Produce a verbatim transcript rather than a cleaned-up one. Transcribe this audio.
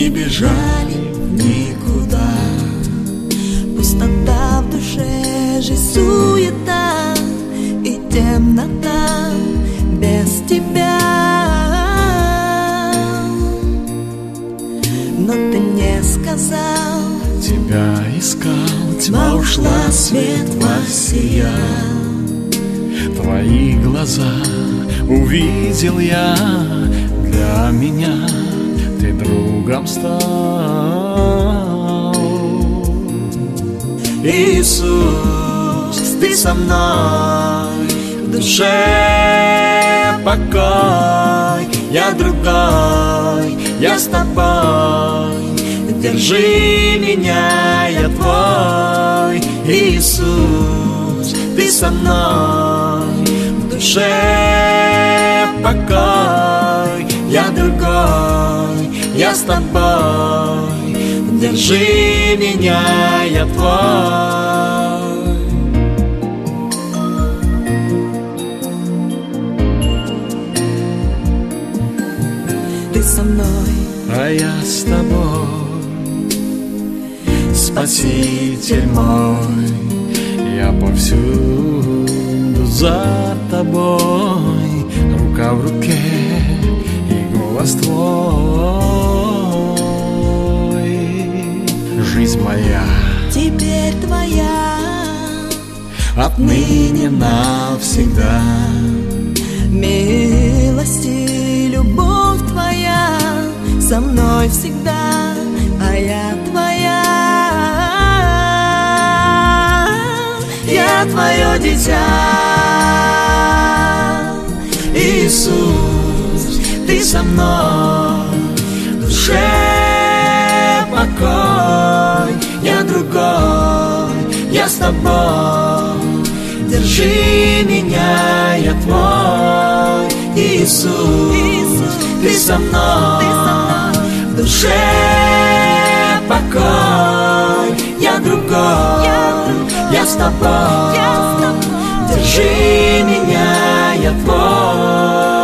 не бежали никуда. Пустота в душе, жизнь суета и темнота без тебя. Но ты не сказал, тебя искал, тьма ушла, свет воссиял. Твои глаза увидел я, для меня ты другом стал. Иисус, ты со мной, в душе покой. Я другой, я с тобой, держи меня, я твой. Иисус, ты со мной, в душе покой. Я другой, я с тобой, держи меня, я твой. Ты со мной, а я с тобой, Спаситель мой, я повсюду за тобой, рука в руке и голос твой. Жизнь моя теперь твоя, отныне навсегда. Милость и любовь твоя со мной всегда, а я твоя. Я твое дитя, Иисус, ты со мной, в душе покой. Я другой, я с тобой, держи меня, я твой. Иисус, Иисус, ты со мной, в душе покой. Я другой, я, другой, я с тобой, я с тобой, держи меня, я твой.